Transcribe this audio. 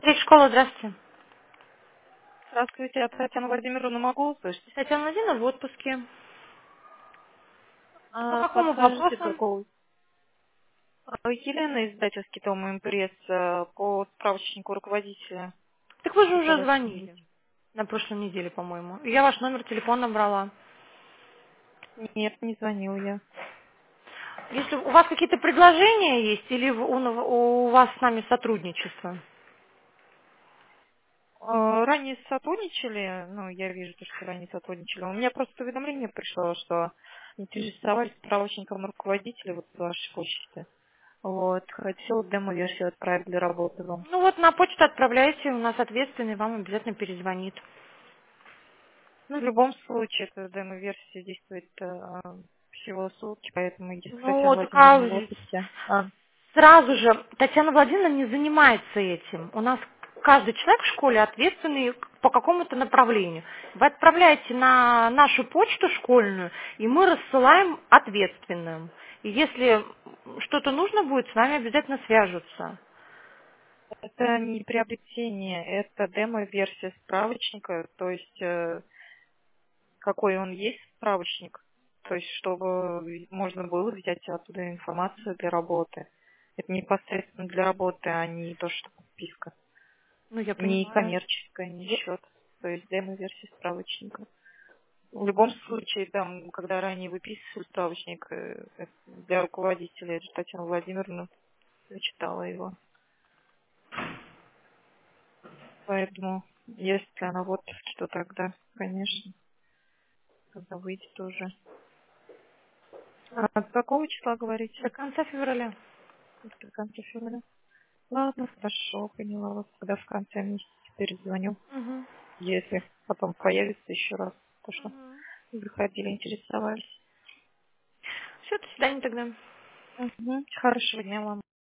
Смотреть школа, здравствуйте. Здравствуйте, я Татьяна Владимировна, могу услышать? Татьяна Владимировна в отпуске. По какому Подскажите, вопросу? какого? Елена, издательский том «Импресс», по справочнику руководителя. Так вы же уже Пыталась звонили. звонить. На прошлой неделе, по-моему. И я ваш номер телефона брала. Нет, не звонил я. Если у вас какие-то предложения есть, или у вас с нами сотрудничество? Ранее сотрудничали, ну, я вижу, что ранее сотрудничали. У меня просто уведомление пришло, что интересовались справочником руководителя вот с вашей почты. Вот, хотел демо-версию отправить для работы вам. Ну вот на почту отправляйте, у нас ответственный вам обязательно перезвонит. Ну, в любом случае, эта демо-версия действует всего сутки, поэтому если Ну Татьяна вот Владимировна в отпуске. сразу же Татьяна Владимировна не занимается этим. У нас каждый человек в школе ответственный по какому-то направлению. Вы отправляете на нашу почту школьную, и мы рассылаем ответственным. И если что-то нужно будет, с вами обязательно свяжутся. Это не приобретение, это демо-версия справочника, то есть какой он есть справочник, то есть чтобы можно было взять оттуда информацию для работы. Это непосредственно для работы, а не то, что подписка. Ну, я Не понимаю. коммерческая, не счет. То есть демо-версия справочника. В любом случае, там, когда ранее выписывали справочник для руководителя, это Татьяна Владимировна зачитала его. Поэтому, если она вот что тогда, конечно, когда выйдет уже. А с какого числа говорите? До конца февраля. До конца февраля. Ладно, хорошо, поняла вас. Когда в конце месяца перезвоню, Угу. если потом появится еще раз, то что заходили, интересовались. Все, до свидания тогда. Хорошего дня вам.